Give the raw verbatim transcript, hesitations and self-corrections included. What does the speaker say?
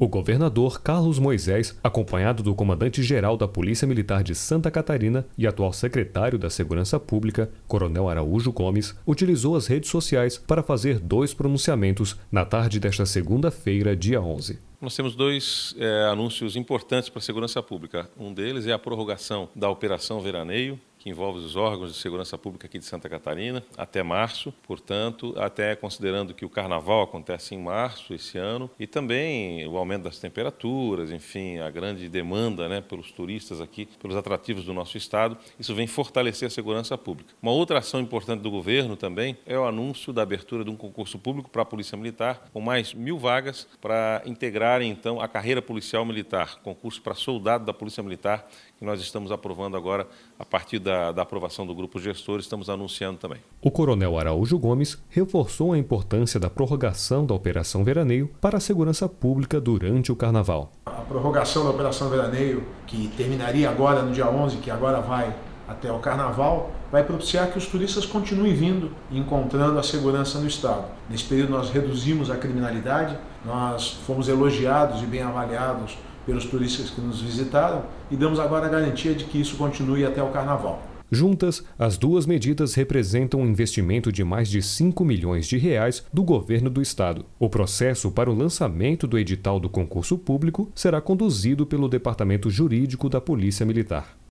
O governador Carlos Moisés, acompanhado do comandante-geral da Polícia Militar de Santa Catarina e atual secretário da Segurança Pública, Coronel Araújo Gomes, utilizou as redes sociais para fazer dois pronunciamentos na tarde desta segunda-feira, dia onze. Nós temos dois é, anúncios importantes para a segurança pública. Um deles é a prorrogação da Operação Veraneio, que envolve os órgãos de segurança pública aqui de Santa Catarina, até março, portanto, até considerando que o Carnaval acontece em março esse ano, e também o aumento das temperaturas, enfim, a grande demanda, né, pelos turistas aqui, pelos atrativos do nosso estado, isso vem fortalecer a segurança pública. Uma outra ação importante do governo também é o anúncio da abertura de um concurso público para a Polícia Militar, com mais mil vagas para integrarem, então, a carreira policial militar, concurso para soldado da Polícia Militar, que nós estamos aprovando agora a partir da Da, da aprovação do grupo gestor, estamos anunciando também. O coronel Araújo Gomes reforçou a importância da prorrogação da Operação Veraneio para a segurança pública durante o Carnaval. A prorrogação da Operação Veraneio, que terminaria agora no dia onze, que agora vai até o Carnaval, vai propiciar que os turistas continuem vindo e encontrando a segurança no estado. Nesse período nós reduzimos a criminalidade, nós fomos elogiados e bem avaliados pelos turistas que nos visitaram e damos agora a garantia de que isso continue até o Carnaval. Juntas, as duas medidas representam um investimento de mais de cinco milhões de reais do governo do estado. O processo para o lançamento do edital do concurso público será conduzido pelo Departamento Jurídico da Polícia Militar.